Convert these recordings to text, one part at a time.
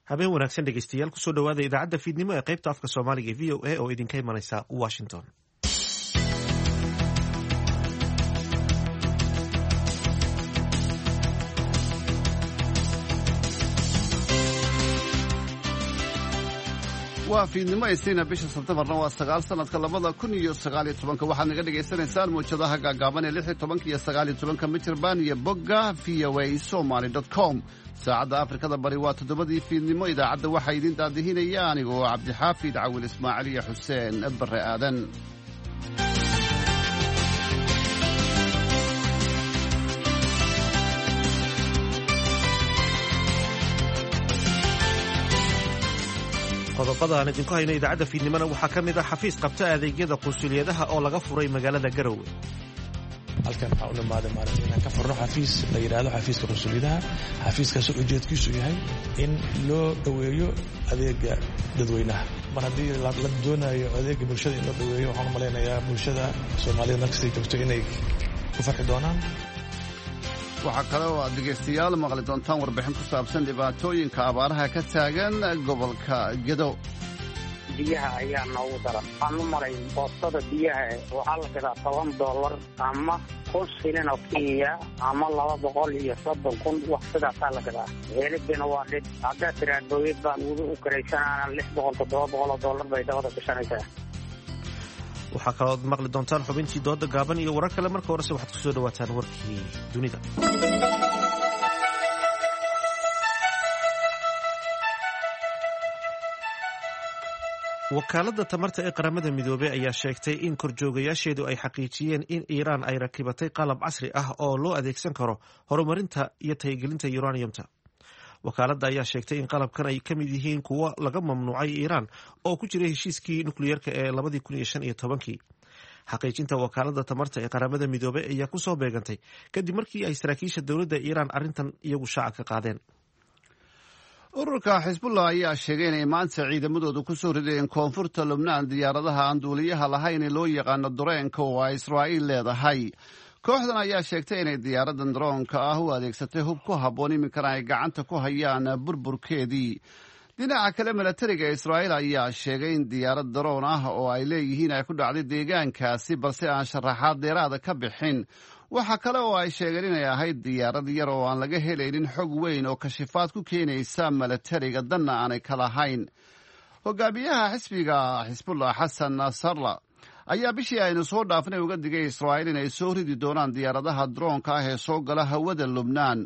habeen wanaagsan dhegeystayaal kusoo dhawaada idaacadda fiidnimo ee qaybta afka soomaaliga ee v o a oo idinka imanaysa washington. waa fiidnimo isniina bisha sebteembarna waa 9 sanadka 2019 waxaad naga dhagaysanaysaan muujadaha gaagaaban ee 16 iyo 19 mitirban iyo bogga voasomali.com. saacadda afrikada bari waa 7 fiidnimo. idaacadda waxaa idin daadihinaya anigoo cabdixaafid cawil ismaaciil iyo xuseen bare aadan. qodobada aan idinku hayno idaacadda fiidnimona waxaa ka mid ah xafiis qabta adeegyada qunsuliyadaha oo laga furay magaalada Garowe. halkan waxaa u dhamaaday inaan ka furno xafiis la yidhaahdo xafiiska qunsuliyadaha. xafiiskaas ujeedkiisu yahay in loo dhoweeyo adeega dadweynaha. mar haddii la doonayo adeega bulshada in loo dhoweeyo, waxaan u malaynayaa bulshada soomaalida markastay joogto inay ku farxi doonaan. waxaa kale oo aad dhegaystayaal maqli doontaan warbixin ku saabsan dhibaatooyinka abaaraha ka taagan gobolka Gedo. biyaha ayaa noogu daran. waxaan u maray boostada biyaha waxaa la gadaa $10 ama 1,000 shilin oo Kenya ama 230,000 wax sidaasaa la gadaa. helibina waa dhib. haddaa tiraadooyid baan u karaysanana $600-700 bay dabada gashanaysaa. waxaa kaloo maqli doontaan xubintii dooda gaaban iyo warar kale. marka horese waxaad ku soo dhawaataan warkii dunida. wakaaladda tamarta ee qaramada midoobey ayaa sheegtay in korjoogayaasheedu ay xaqiijiyeen in iiraan ay rakibatay qalab casri ah oo loo adeegsan karo horumarinta iyo tayagelinta uraniumta. wakaaladda ayaa sheegtay in qalabkan ay ka mid yihiin kuwo laga mamnuucay iiraan oo ku jiray heshiiskii nukliyeerka ee 2015. xaqiijinta wakaaladda tamarta ee qaramada midoobey ayaa ku soo beegantay kadib markii ay saraakiisha dowladda iiraan arrintan iyagu shaaca ka qaadeen. ururka xisbullah ayaa sheegay inay maanta ciidamadoodu ku soo rideen koonfurta lubnaan diyaaradaha aan duuliyaha lahayn ee loo yaqaano dareenka oo ay israa'iil leedahay. kooxdan ayaa sheegtay inay diyaaradan daroonka ah u adeegsatay hub ku habboon iminkana ay gacanta ku hayaan burburkeedii. dhinaca kale milatariga israa'iil ayaa sheegay in diyaarad daroon ah oo ay leeyihiin ay ku dhacday deegaankaasi balse aan sharaxaad dheeraada ka bixin. waxaa kale oo ay sheegeen inay ahayd diyaarad yar oo aan laga helaynin xog weyn oo kashifaad ku keenaysa milatariga danna aanay ka lahayn. hogaamiyaha xisbiga xisbullah xasan nasralla ayaa bishii aynu soo dhaafnay uga digay israa'iil inay soo ridi doonaan diyaaradaha daroonka ah ee soo gala hawada lubnaan.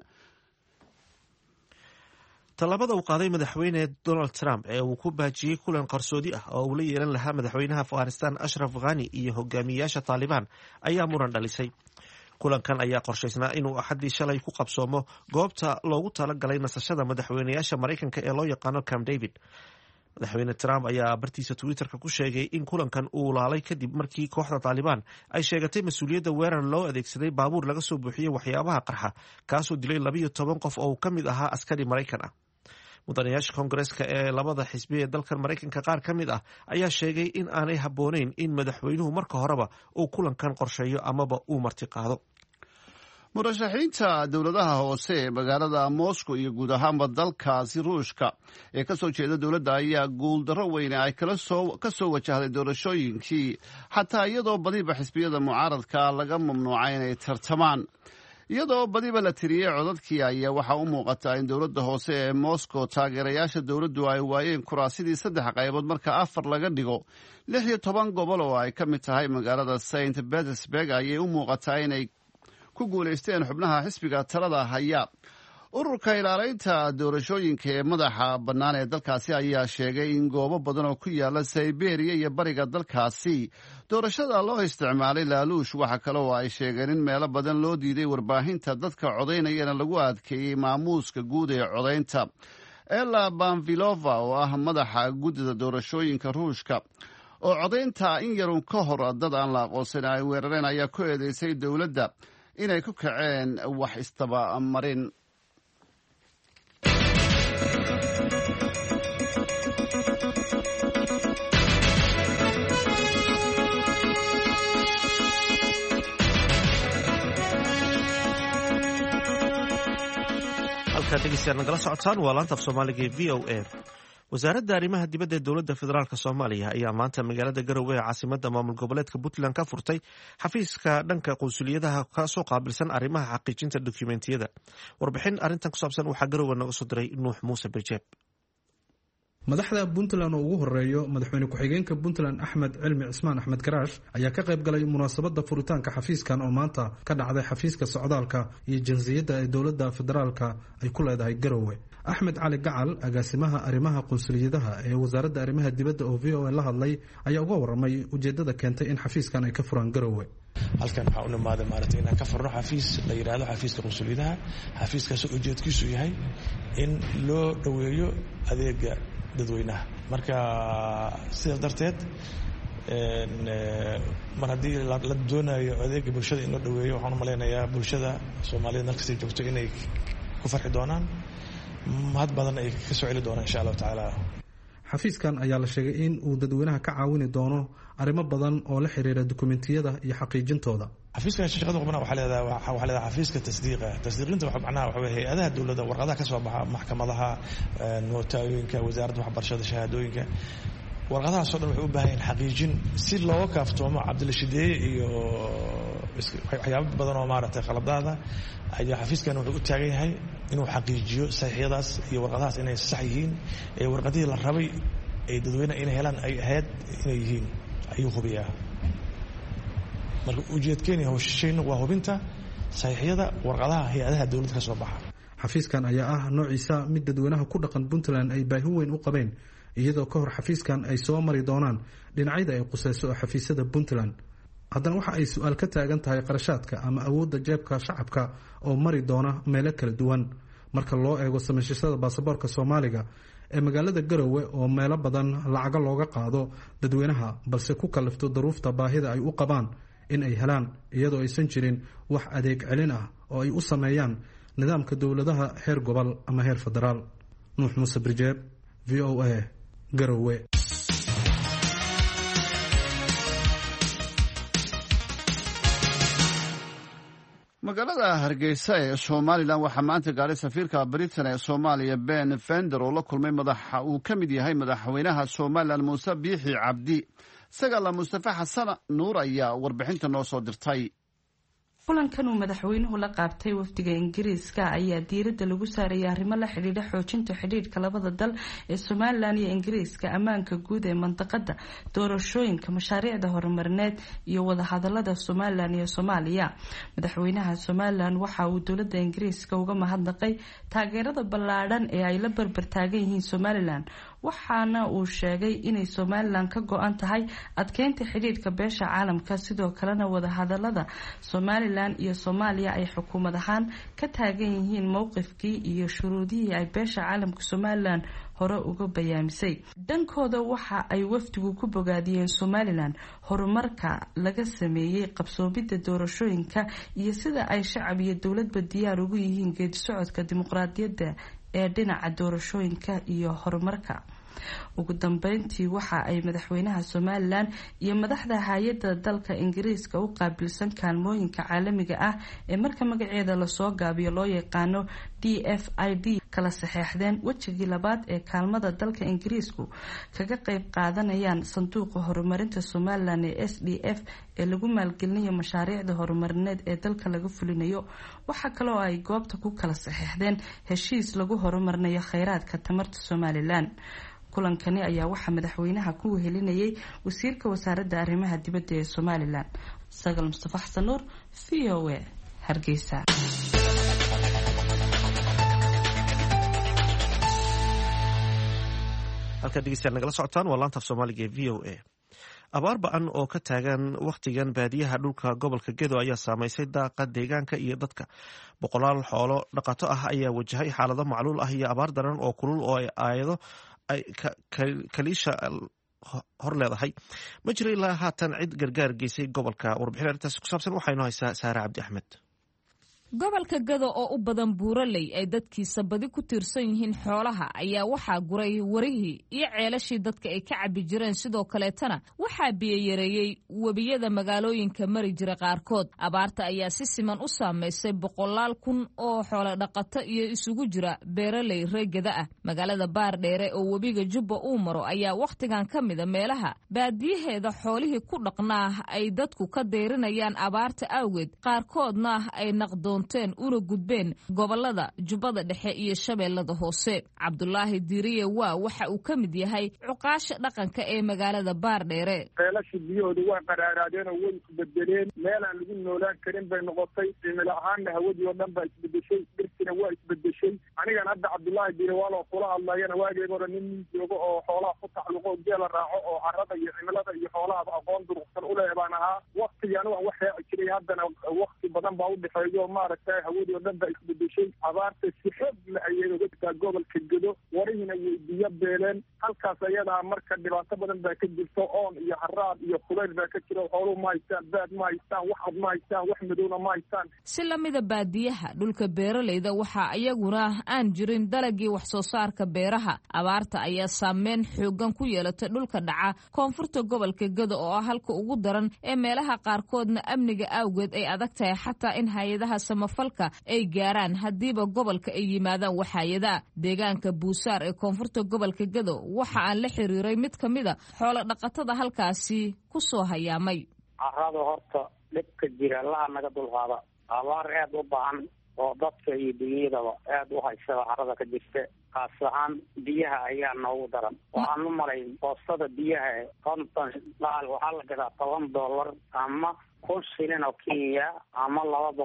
tallaabada uu qaaday madaxweyne Donald Trump ee uu ku baajiyey kulan qarsoodi ah oo uu la yeelan lahaa madaxweynaha Afghanistan Ashraf Ghani iyo hogaamiyayaasha Taliban ayaa muran dhalisay. kulankan ayaa qorshaysnaa inuu axaddii shalay ku qabsoomo goobta loogu talagalay nasashada madaxweynayaasha Maraykanka ee loo yaqaano Camp David. madaxweyne Trump ayaa bartiisa Twitterka ku sheegay in kulankan uu laalay kadib markii kooxda Taliban ay sheegatay mas-uuliyadda weerar loo adeegsaday baabuur laga soo buuxiyey waxyaabaha qarxa kaasoo dilay 12 qof oo ka mid ahaa askari Maraykan ah. mudanayaasha koongareeska ee labada xisbi ee dalkan Maraykanka qaar ka mid ah ayaa sheegay in aanay habboonayn in madaxweynuhu marka horeba uu kulankan qorsheeyo amaba uu marti qaado. murashaxiinta dowladaha hoose ee magaalada Moscow iyo guud ahaanba dalkaasi Ruushka ee ka soo jeeda dowladda ayaa guuldarro weyne ay ka soo wajahday doorashooyinkii, xataa iyadoo badiba xisbiyada mucaaradka laga mamnuucay inay tartamaan. iyadoo badiba la tiriyey codadkii ayaa waxaa u muuqata in dowladda hoose ee Moscow taageerayaasha dowladdu ay waayeen kuraasidii 3 qaybood marka 4 laga dhigo. 16 gobol oo ay ka mid tahay magaalada St. Petersburg ayay u muuqataa inay ku guulaysteen xubnaha xisbiga talada haya. ururka ilaalaynta doorashooyinka ee madaxa bannaan ee dalkaasi ayaa sheegay in goobo badan oo ku yaala Siberia iyo bariga dalkaasi doorashada loo isticmaalay laaluush. waxa kale oo ay sheegeen in meelo badan loo diiday warbaahinta dadka codaynayana lagu adkeeyey maamuuska guud ee codaynta. Ella Banvilova oo ah madaxa guddida doorashooyinka Ruushka oo codaynta in yarun ka hor dad aan la aqoonsan ay weerareen ayaa ku eedeysay dowladda inay ku kaceen wax istabamarin. halkaad dhegeystayaal nagala socotaan waa laanta af soomaaliga ee v o a. wasaaradda arrimaha dibadda ee dowladda federaalk soomaaliya ayaa maanta magaalada garowe ee caasimadda maamul goboleedka puntland ka furtay xafiiska dhanka qunsuliyadaha kasoo qaabilsan arrimaha xaqiijinta dokumentiyada. warbixin arrintan ku saabsan waxaa garowe nooga soo diray nuux muuse birjeeb. madaxda puntland oo ugu horeeyo madaxweyne ku-xigeenka puntland axmed cilmi cismaan axmed garaash ayaa ka qayb galay munaasabada furitaanka xafiiskan oo maanta ka dhacday xafiiska socdaalka iyo jinsiyadda ee dowladda federaalka ay ku leedahay garowe. axmed cali gacal agaasimaha arrimaha qunsuliyadaha ee wasaaradda arrimaha dibadda oo v o a la hadlay ayaa uga waramay ujeedada keentay in xafiiskan ay ka furaan garowe. halkan waxaa u nimaaday maaragtay inaan ka furno xafiis la yidhaahdo xafiiska qunsuliyadaha. xafiiskaasoo ujeedkiisu yahay in loo dhoweeyo adeega dadweynaha. marka sidaas darteed mar haddii la doonayo adeega bulshada in loo dhoweeyo waxaan u malaynayaa bulshada soomaaliyed markastay joogto inay ku farxi doonaan, mahad badan ay ka soo celi doonaan insha allahu tacaala. xafiiskan ayaa la sheegay in uu dadweynaha ka caawini doono arrimo badan oo la xiriira dokumentiyada iyo xaqiijintooda. xafiiskan shaqada qubna waxaa leedahay xafiiska tasdiiqinta macnaha waxa weeye hay-adaha dowladda warqadaha ka soo baxa maxkamadaha, nootaayoyinka, wasaaradda waxbarashada, shahaadooyinka, warqadahaasoo dhan waxay u baahan yihiin xaqiijin si looga kaaftoomo cabdilashideeye iyo waxyaabo badan oo maaragtay qaladaada. ayaa xafiiskan wuxuu u taagan yahay inuu xaqiijiyo saxiixyadaas iyo warqadahaas inay sax yihiin, ee warqadihii la rabay ay dadweyne inay helaan ay ahayd inay yihiin ayuu hubiyaa. marka ujeedkeeni hawshayna waa hubinta saxiixyada warqadaha hay-adaha dowladda ka soo baxa. xafiiskan ayaa ah noociisa mid dadweynaha ku dhaqan puntland ay baahi weyn u qabeen, iyadoo ka hor xafiiskan ay soo mari doonaan dhinacyada ay qusayso oo xafiisyada puntland. haddana waxa ay su-aal ka taagan tahay qarashaadka ama awoodda jeebka shacabka oo mari doona meelo kala duwan marka loo eego samaysashada baasaboorka soomaaliga ee magaalada garowe oo meelo badan lacaga looga qaado dadweynaha, balse ku kalifto daruufta baahida ay u qabaan in ay helaan, iyadoo aysan jirin wax adeeg celin ah oo ay u sameeyaan nidaamka dowladaha heer gobol ama heer federaal. nuux muuse birjeeb, v o a, garowe. magaalada hargeysa ee somalilan waxaa maanta gaaray safiirka britain ee soomaaliya ben fender oo la kulmay madaxa uu ka mid yahay madaxweynaha somalilan muuse biixi cabdi. sagala mustafa xasan nuur ayaa warbixinta noo soo dirtay. kulankan uu madaxweynuhu la qaabtay wafdiga ingiriiska ayaa diiradda lagu saarayay arrimo la xidhiidha xoojinta xidhiidhka labada dal ee somalilan iyo ingiriiska, ammaanka guud ee mandaqada, doorashooyinka, mashaariicda horumarineed iyo wadahadalada somalilan iyo soomaaliya. madaxweynaha somalilan waxa uu dowladda ingiriiska uga mahadnaqay taageerada ballaadhan ee ay la barbar taagan yihiin somalilan, waxaana uu sheegay inay somalilan ka go-an tahay adkeynta xidhiidhka beesha caalamka, sidoo kalena wadahadalada somalilan iyo soomaaliya ay xukuumad ahaan ka taagan yihiin mowqifkii iyo shuruudihii ay beesha caalamka somalilan hore uga bayaamisay. dhankooda waxa ay wafdigu ku bogaadiyeen somalilan horumarka laga sameeyey qabsoomidda doorashooyinka iyo sida ay shacab iyo dowladba diyaar ugu yihiin geedi socodka dimuqraadiyadda ee dhinaca doorashooyinka iyo horumarka. ugu dambeyntii waxa ay madaxweynaha somalilan iyo madaxda hay-adda dalka ingiriiska u qaabilsan kaalmooyinka caalamiga ah ee marka magaceeda lasoo gaabiyo loo yaqaano DFID kala saxeexdeen wejigii labaad ee kaalmada dalka ingiriisku kaga qayb qaadanayaan sanduuqa horumarinta somalilan ee SDF ee lagu maalgelinayo mashaariicda horumarineed ee dalka laga fulinayo. waxaa kale oo ay goobta ku kala saxeexdeen heshiis lagu horumarinayo kheyraadka tamarta somalilan. kulankani ayaa waxaa madaxweynaha ku wehelinayay wasiirka wasaaradda arrimaha dibadda ee somalilan. sagal mustafa xasan nuur, v o a, hargeysa. halkaad dhegeystayaal nagala socotaan waa laanta af soomaaliga ee v o a. abaar ba-an oo ka taagan wakhtigan baadiyaha dhulka gobolka gedo ayaa saameysay daaqa deegaanka iyo dadka. boqolaal xoolo dhaqato ah ayaa wajahay xaalado macluul ah iyo abaar daran oo kulul oo aayado ay kaliisha hor leedahay. ma jiro ilaa haatan cid gargaar geysay gobolka. warbixin arrintaasi ku saabsan waxaynu haysaa saare cabdi axmed. gobolka Gado oo u badan buuraley ay dadkiisa badi ku tiirsan yihiin xoolaha ayaa waxaa guray warihii iyo ceelashii dadka ay ka cabi jireen sidoo kaleetana waxaa biyayareeyey webiyada magaalooyinka mari jira qaarkood abaarta ayaa si siman u saameysay 100,000 oo xoolo dhaqato iyo isugu jira beeraley reegada ah magaalada Baardheere oo webiga Jubba uu maro ayaa waqtigan ka mid meelaha baadiyaheeda xoolihii ku dhaqnaa ay dadku ka deerinayaan abaarta awgeed qaarkoodna ay naqdo una gudbeen gobolada Jubbada Dhexe iyo Shabeellada Hoose Cabdullaahi Diiriye waxa uu ka mid yahay cuqaasha dhaqanka ee magaalada Baardheere ceelashii biyahooda waa qaraaraadeen oo way isbedeleen meel aan lagu noolaan karin bay noqotay cimilo ahaanna hawadii oo dhan baa isbedeshay dhirtina waa isbedeshay anigan hadda Cabdullaahi Diiriye waa kula hadlayana waagayga hore nin joogo oo xoolaha ku tacalluqo geela raaco oo carrada iyo cimilada iyo xoolaha aqoon durugsan u leeyahay baan ahaa waqtigan wax raaci jiray haddana waqti badan baa u dhexeeyo hawadii oo dhan baa isbedeshay abaarta si xoog la ayay uga jirtaa gobolka Gado warihina way biyo beeleen halkaas ayadaa marka dhibaato badan baa ka jirto oon iyo haraad iyo kulayl baa ka jira xooluhu ma haystaan baad ma haystaan wax cad ma haystaan wax madowna ma haystaan si lamida baadiyaha dhulka beeraleyda waxaa iyaguna aan jirin dalagii wax soo saarka beeraha abaarta ayaa saameyn xoogan ku yeelatay dhulka dhaca koonfurta gobolka Gado oo ah halka ugu daran ee meelaha qaarkoodna amniga awgeed ay adag tahay xataa in hay'adaha samafalka ay gaaraan hadiiba gobolka ay yimaadaan waxayada deegaanka Buusaar ee koonfurta gobolka Gado waxa aan la xiriiray mid kamida xoolo dhaqatada halkaasi ku soo hayaamay carrada horta dhibka jira la naga dulqaada abaar aad u baahan oo dadka iyo dunyadaba aad u haysa carrada ka jirta qaas ahaan biyaha ayaa noogu daran waxaan u malayn boostada biyaha konton waxaa la gadaa $10 ama 1,000 shilin oo Kenya ama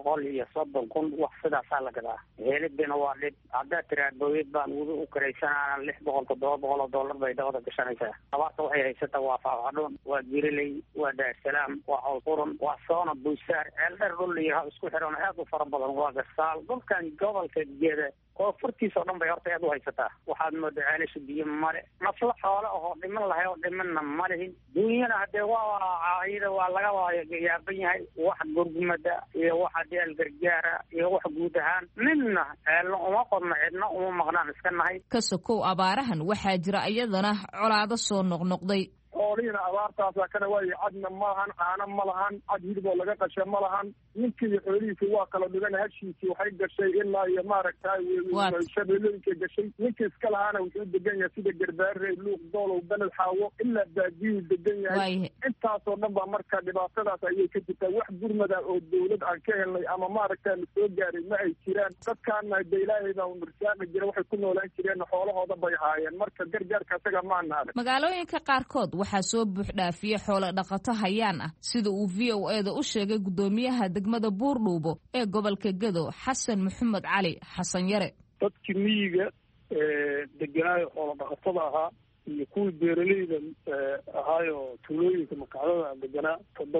230,000 wax sidaasaa la gadaa helidina waa dhib haddaa tiraad booyad baan u karaysanaa $600-700 bay dawada gashanaysaa abaarta waxay haysataa waa Faafadhoon waa Giriley waa Daarsalaam waa Cawsquran waa Soona Buusaar ceeldheer dhul iyo isku xiran aad u fara badan waa Garsaal dhulkan gobolka Gado koonfurtiisa oo dhan bay horta aad u haysataa waxaad moodaa ceelasha biyo male nafla xoolo oo dhiman lahay oo dhimanna ma lihin dunyana haddee waa laga yaaban yahay wax gurgumada iyo wax deel gargaara iyo wax guud ahaan midna ceelno uma qodna cidna uma maqnaan iska nahay ka sokow abaarahan waxaa jira iyadana colaado soo noqnoqday xoolihiina abaartaasa kana waayo cadna malahan caana ma lahan cad hilib oo laga qasha ma lahan ninkii iyo xoolihiisi waa kala dhigan hashiisii waxay gashay ilaa iyo maaragtay shabeellooyinka gashay ninkii iska lahaana wuxuu degan yahay sida Garbaare Luuq Doolow Balad Xaawo ilaa baadiyuu degan yahay intaasoo dhan baa marka dhibaatadaas ayay ka jirtaa wax gurmada oo dawlad aan ka helnay ama maaragtay la soo gaaray ma ay jiraan dadkaana ilaahay u nirsaaqi jira waxay ku noolaan jireen xoolahooda bay haayeen marka gargaarka isaga ma naad magaalooyinka qaarkood waxaa soo buux dhaafiyay xoolo dhaqato hayaan ah sida uu VOA-da u sheegay gudoomiyaha degmada Buurdhuubo ee gobolka Gado Xasan Maxamed Cali Xasan Yare dadkii miyiga deganaayo xoolo dhaqatada ahaa iyo kuwii beeraleyda ahaayo tuulooyinka makacdada deganaa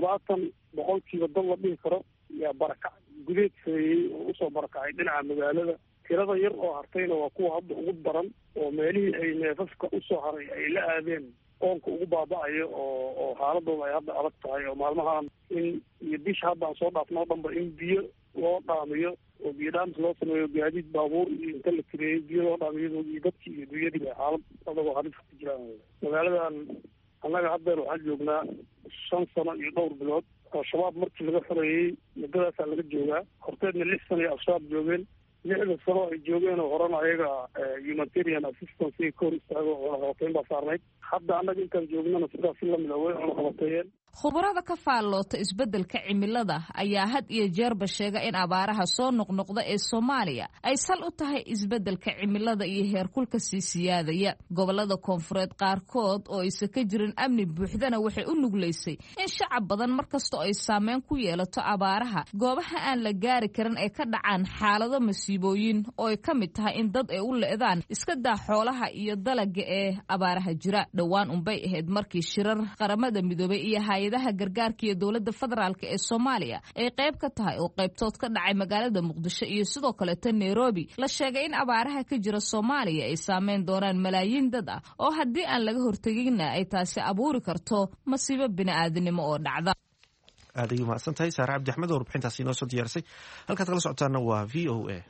70% dad la dhihi karo yaa barakac gudeed sameeyey oo usoo barakacay dhinaca magaalada tirada yar oo hartayna waa kuwa hadda ugu daran oo meelihii ay neefafka usoo haray ay la aadeen oonka ugu baaba'ayo oo xaaladooda ay hadda adag tahay oo maalmahan in iyo bisha hadda aan soo dhaafno o dhanba in biyo loo dhaamiyo oo biyo dhaamis loo sameeyo gaadiid baabuur iyo inta la tireeyey biyo loo dhaamiyo iyo dadkii iyo dunyadiiba xaalad adagoo halis ku jiraan magaaladan annaga haddeer waxaan joognaa 5 sano iyo dhowr bilood al-shabaab markii laga xoreeyey muddadaasaa laga joogaa horteedna 6 sano ay al-shabaab joogeen 6 sano ay joogeen oo horena ayaga humanitarian assistance ay ka hor istaago cunaqabateyn baa saarnayd hadda annaga intaan joognana sidaas la mid way cunaqabateeyeen khubarada ka faalloota isbeddelka cimilada ayaa had iyo jeerba sheega in abaaraha soo noqnoqda ee Soomaaliya ay sal u tahay isbeddelka cimilada iyo heerkulka sii siyaadaya gobolada koonfureed qaarkood oo aysan ka jirin amni buuxdana waxay u nuglaysay in shacab badan markasta ay saameyn ku yeelato abaaraha goobaha aan la gaari karin ay ka dhacaan xaalado masiibooyin oo ay ka mid tahay in dad ay u leedaan iska daa xoolaha iyo dalaga ee abaaraha jira dhowaan unbay ahayd markii shirar qaramada midoobay iyo hay'adaha gargaarka iyo dawladda federaalka ee Soomaaliya ay qayb ka tahay oo qaybtood ka dhacay magaalada Muqdisho iyo sidoo kale tan Nairobi la sheegay in abaaraha ka jira Soomaaliya ay saameyn doonaan malaayiin dad ah oo haddii aan laga hortagin ay taasi abuuri karto masiibo bini'aadanimo oo dhacda aad ay umahadsan tahay saare cabdi axmed oo warbixintaasi inoo soo diyaarisay halkaad kala socotaana waa v o a.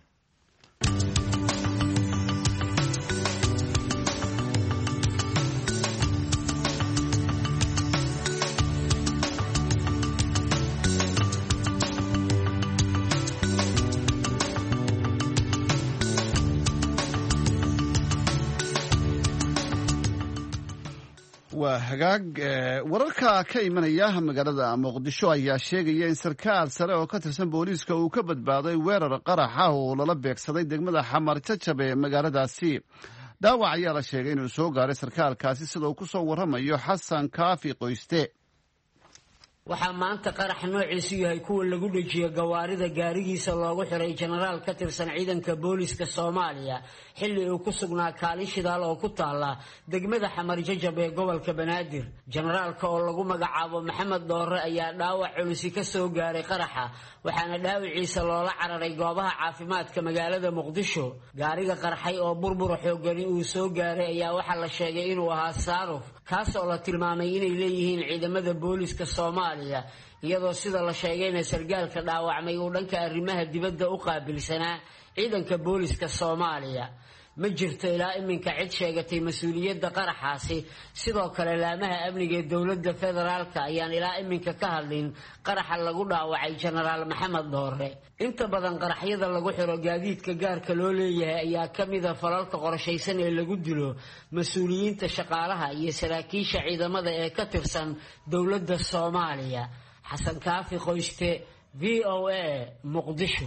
waa hagaag wararka ka imanaya magaalada muqdisho ayaa sheegaya in sarkaal sare oo ka tirsan booliiska uu ka badbaaday weerar qaraxa oo lala beegsaday degmada xamar jajab ee magaaladaasi. dhaawac ayaa la sheegay inuu soo gaaray sarkaalkaasi sida uu ku soo warramayo xasan kaafi qoyste. waxaa maanta qarax noociisu yahay kuwa lagu dhejiyo gawaarida gaarigiisa loogu xiray jenaraal ka tirsan ciidanka booliiska Soomaaliya xilli uu ku sugnaa kaalin shidaal oo ku taala degmada Xamar Jajab ee gobolka Banaadir. Jenaraalka oo lagu magacaabo Maxamed Doore ayaa dhaawac culus ka soo gaaray qaraxa, waxaana dhaawiciisa loola cararay goobaha caafimaadka magaalada Muqdisho. gaariga qarxay oo burbur xooggan uu soo gaaray ayaa waxa la sheegay inuu ahaa Saaruf, kaas oo la tilmaamay inay leeyihiin ciidamada booliiska Soomaaliya, iyadoo sida la sheegayna sargaalka dhaawacmay uu dhanka arrimaha dibadda u qaabilsanaa ciidanka booliiska Soomaaliya. ma jirto ilaa iminka cid sheegatay mas'uuliyadda qaraxaasi. sidoo kale laamaha amniga ee dowladda federaalka ayaan ilaa iminka ka hadlin qaraxa lagu dhaawacay jenaraal Maxamed Doore. inta badan qaraxyada lagu xiro gaadiidka gaarka loo leeyahay ayaa ka mid ah falalka qorshaysan ee lagu dilo mas'uuliyiinta shaqaalaha iyo saraakiisha ciidamada ee ka tirsan dowladda Soomaaliya. xasan kaafi qoyste, VOA, Muqdisho.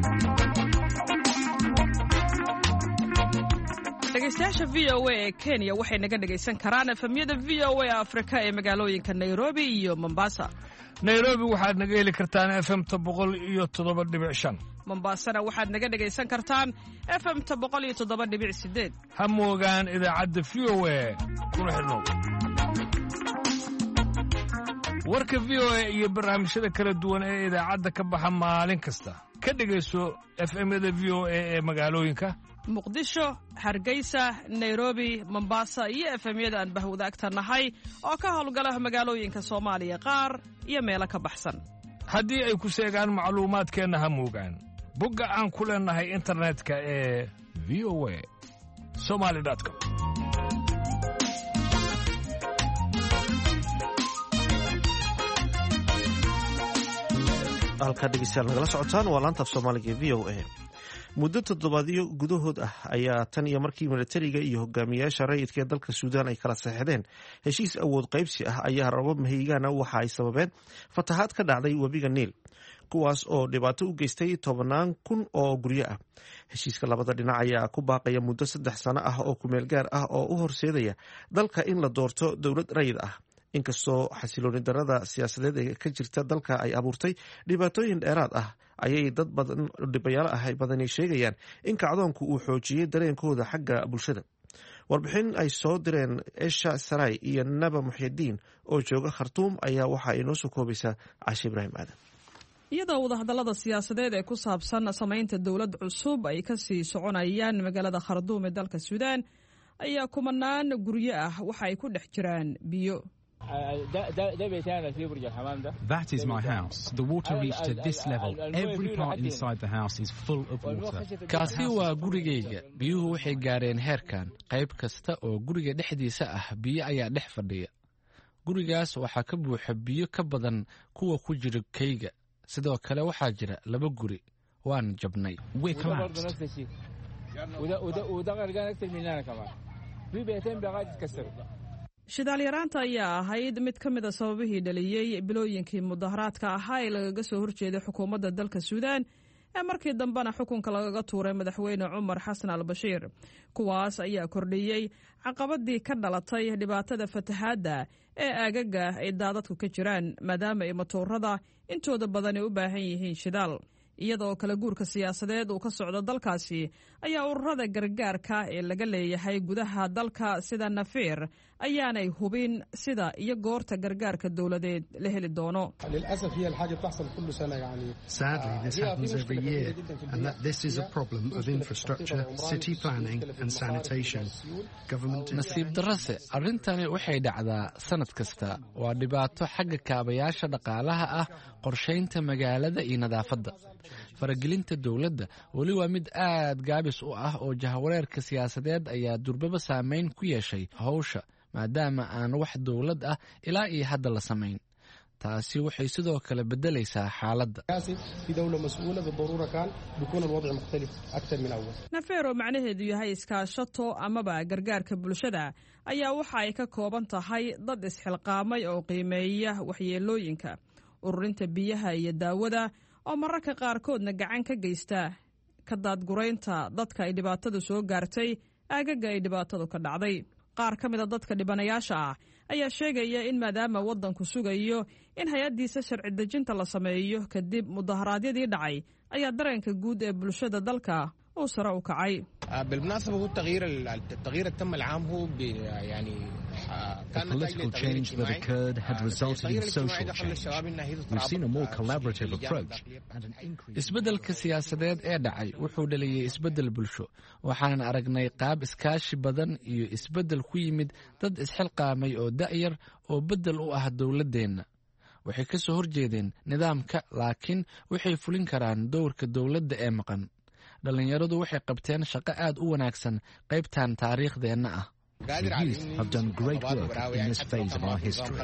dhegeystayaasha v o a ee Kenya waxay naga dhegaysan karaan efemyada v o a Afrika ee magaalooyinka Nairobi iyo Mombasa. Nairobi waxaad naga heli kartaan FM-ta 107.5. Mombasana waxaad naga dhegaysan kartaan FM-ta 107.8. ha moogaan idaacadda v o a kuna xidhnow. warka v o a iyo barnaamijyada kala duwan ee idaacadda ka baxa maalin kasta ka dhegayso FM-yada v o a ee magaalooyinka Muqdisho, Hargeysa, Nairobi, Mombasa iyo FM-yada aan bahwadaagta nahay oo ka howlgala magaalooyinka Soomaaliya qaar iyo meelo ka baxsan. haddii ay ku sheegaan macluumaadkeenna ha moogaan bogga aan ku leenahay internetka ee voa.somali.com. halkaa dhegeystayaal nagala socotaan waa laanta af Soomaaliga ee v o a. muddo toddobaadyo gudahood ah ayaa tan iyo markii militariga iyo hogaamiyaasha rayidka ee dalka Suudaan ay kala saxeexdeen heshiis awood qaybsi ah ayaa rabab mahigaana waxa ay sababeen fatahaad ka dhacday webiga Niil, kuwaas oo dhibaato u geystay 10,000 oo guryo ah. heshiiska labada dhinac ayaa ku baaqaya muddo 3 sano ah oo kumeel gaar ah oo u horseedaya dalka in la doorto dowlad rayid ah. inkastoo xasilooni darada siyaasadeed ee ka jirta dalka ay abuurtay dhibaatooyin dheeraad ah, ayay dad badan dhibayaalo ah badani sheegayaan in kacdoonku uu xoojiyey dareenkooda xagga bulshada. warbixin ay soo direen Esha Saray iyo Naba Muxyidiin oo jooga Khartoum ayaa waxa ay noo soo koobaysaa Caashi Ibraahim Aadan. iyadoo wadahadallada siyaasadeed ee ku saabsan samaynta dowlad cusub ay ka sii soconayaan magaalada Khartoum ee dalka Suudaan ayaa kumanaan guryo ah waxa ay ku dhex jiraan biyo. That is my house. The water reached to this level. Every part inside the house is full of water. Kaasi waa gurigayga. Biyuhu waxay gaareen heerkan. Qayb kasta oo guriga dhexdiisa ah biyo ayaa dhex fadhiya. Gurigaas waxaa ka buuxa biyo ka badan kuwa ku jira kayga. Sidoo kale waxaa jira 2 guri. Waan jabnay. We're collapsed. shidaal yaraanta ayaa ahayd mid ka mid a sababihii dhaliyey bilooyinkii mudaharaadka ahaa ee lagaga soo horjeeday xukuumadda dalka Suudaan ee markii dambena xukunka lagaga tuuray madaxweyne Cumar Xasan al-Bashiir. kuwaas ayaa kordhiyey caqabadii ka dhalatay dhibaatada fatahaadda ee aagaga ay daadadku ka jiraan, maadaama ay matoorada intooda badan u baahan yihiin shidaal. iyadoo kala guurka siyaasadeed uu ka socdo dalkaasi ayaa ururada gargaarka ee laga leeyahay gudaha dalka sida nafiir ayaanay hubin sida iyo goorta gargaarka dowladeed la heli doono. Sadly, this happens every year, and that this is a problem of infrastructure, city planning and sanitation. Nasiib darrase, arrintani waxay dhacdaa sanad kasta. Waa dhibaato xagga kaabayaasha dhaqaalaha ah, qorshaynta magaalada iyo nadaafadda. Faragelinta dowladda weli waa mid aad gaabis u ah oo jahawareerka siyaasadeed ayaa durbaba saameyn ku yeeshay hawsha maadaama aan wax dowlad ah ilaa iyo hadda la samayn. taasi waxay sidoo kale bedelaysaa xaaladda. Nafiir oo macnaheedu yahay iskaashato amaba gargaarka bulshada ayaa waxa ay ka kooban tahay dad isxilqaamay oo qiimeeya waxyeelooyinka, ururinta biyaha iyo daawada oo mararka qaarkoodna gacan ka geysta ka daadguraynta dadka ay dhibaatadu soo gaartay aagaga ay dhibaatadu ka dhacday. qaar ka mida dadka dhibanayaasha ah ayaa sheegaya in maadaama waddanku sugayo in hay-addiisa sharci dejinta la sameeyo kadib mudaharaadyadii dhacay ayaa dareenka guud ee bulshada dalka uu sare u kacay. The political change that occurred had resulted in social change. We've seen a more collaborative approach and an increase. Isbeddelka siyaasadeed ee dhacay wuxuu dhaliyay isbeddel bulsho. Waxaan aragnay qaab iskaashi badan iyo isbeddel ku yimid dad isxilqaamay oo da'yar oo beddel u ah dowladdeena. Waxay ka soo horjeedeen nidaamka, laakiin waxay fulin karaan dowrka dowladda ee maqan. Dhalinyaradu waxay qabteen shaqo aad u wanaagsan qaybtan taariikhdeenna ah. The youth have done great work in this phase of our history.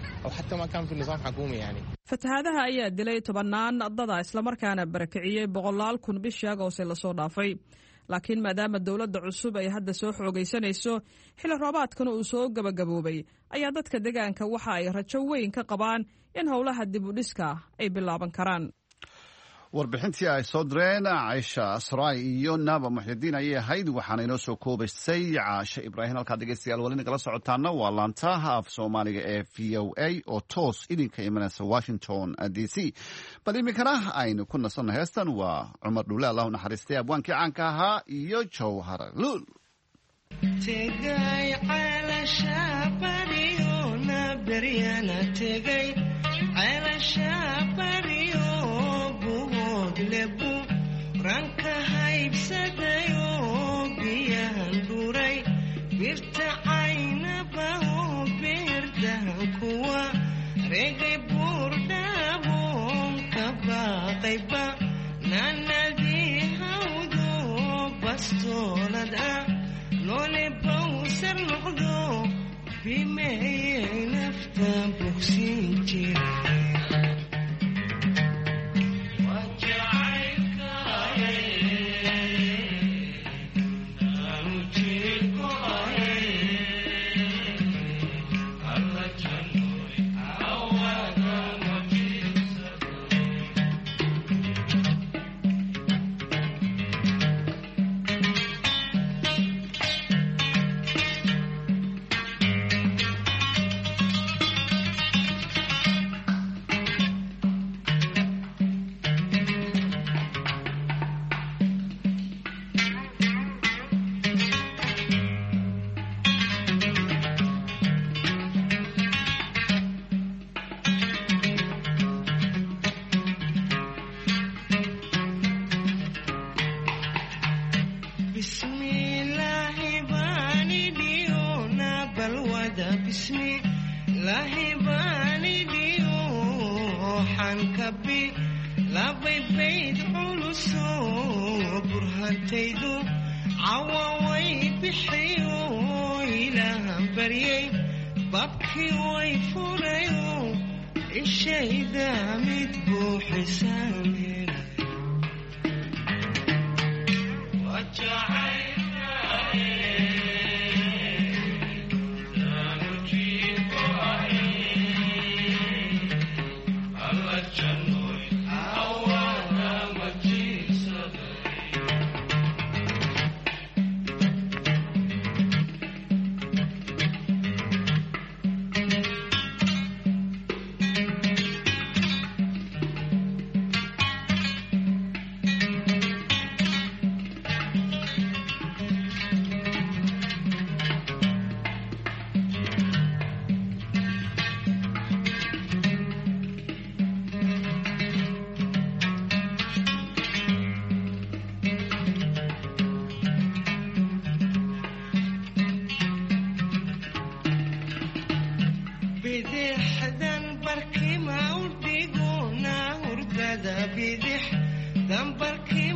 Fatahaadaha ayaa dilay 10 dada islamarkaana barakiciyay 100,000 bishii Agoost la soo dhaafay. laakiin maadaama dowladda cusub ay hadda soo xoogaysanayso xilli roobaadkana uu soo gabagaboobay ayaa dadka deegaanka waxa ay rajo weyn ka qabaan in howlaha dib u dhiska ay bilaaban karaan. warbixintii ay soo direen Caisha Asraay iyo Naaba Muxyidiin ayay ahayd waxaana inoo soo koobaysay Caasha Ibraahim. halkaa dhegeystayaal wali nagala socotaana waa laantaha af Soomaaliga ee VOA oo toos idinka imanaysa Washington DC. bal iminkana aynu ku nasanno heestan waa Cumar Dhuule Allahu naxariistay abwaankii caanka ahaa iyo Jawhar Luul. tegay Caalasha bariyo na beryana tegay Caalasha bariyo lebu ranka haybsadayo biyahan duray birta caynabaho beerdahan kuwa regay buurdhaabon ka baaqayba nanadii hawdo bastoolad ah noole bawsar noqdo bimeeyay nafta bogsiin jira.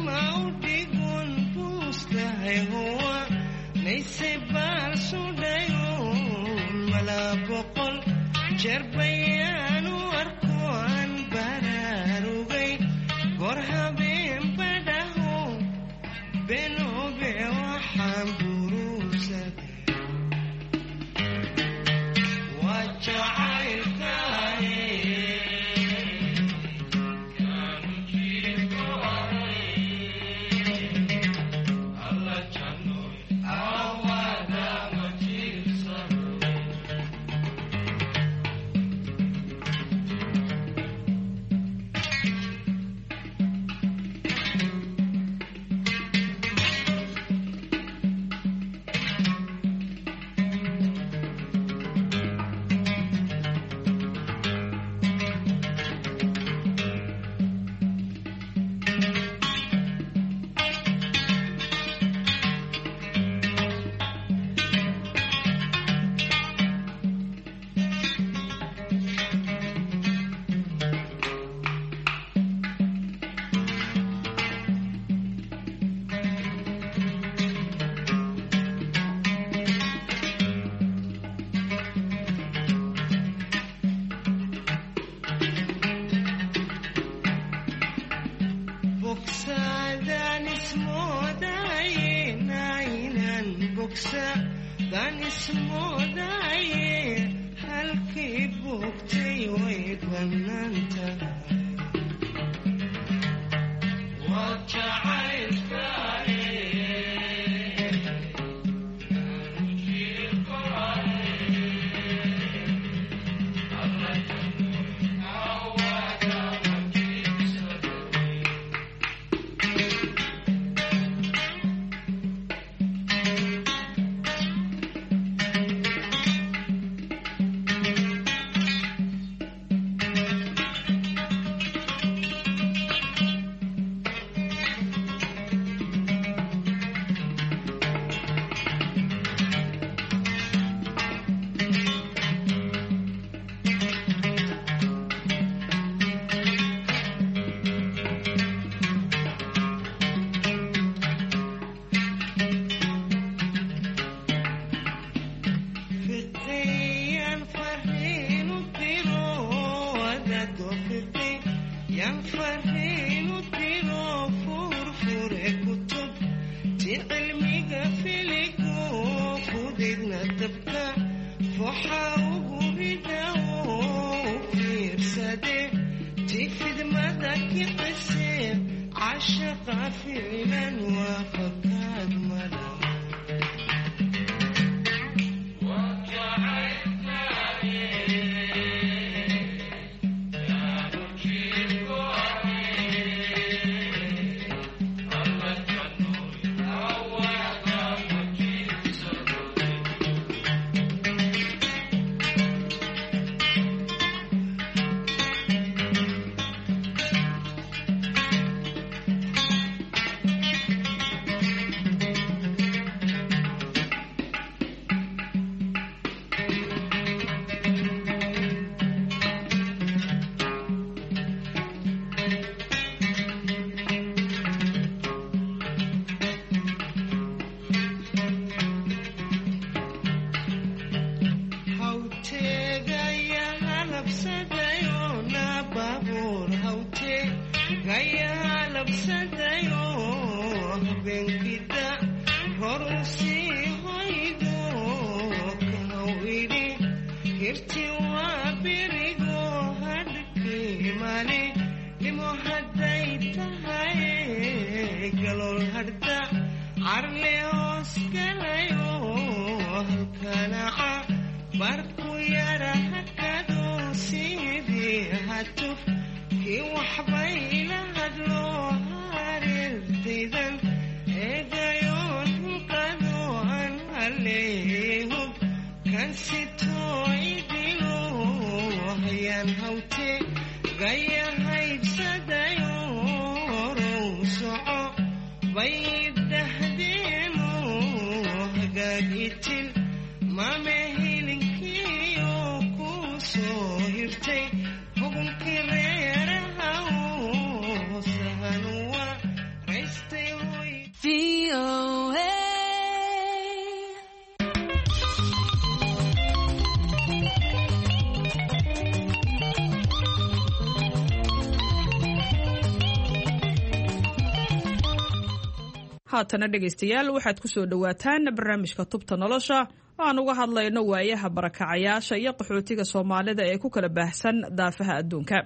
maudigun bustahay huwa nayse baal sudhayo mala boqol jeer bayaan u arko aan baraarugay goor habeen badhaho benoobe waxaan buruusaday waa jacaylkaay soo hirtay hubunkii reeraha haatana dhegaystayaal waxaad ku soo dhowaataan barnaamijka tubta nolosha aan uga hadlayno waayaha barakacayaasha iyo qaxootiga Soomaalida ee ku kala baahsan daafaha adduunka.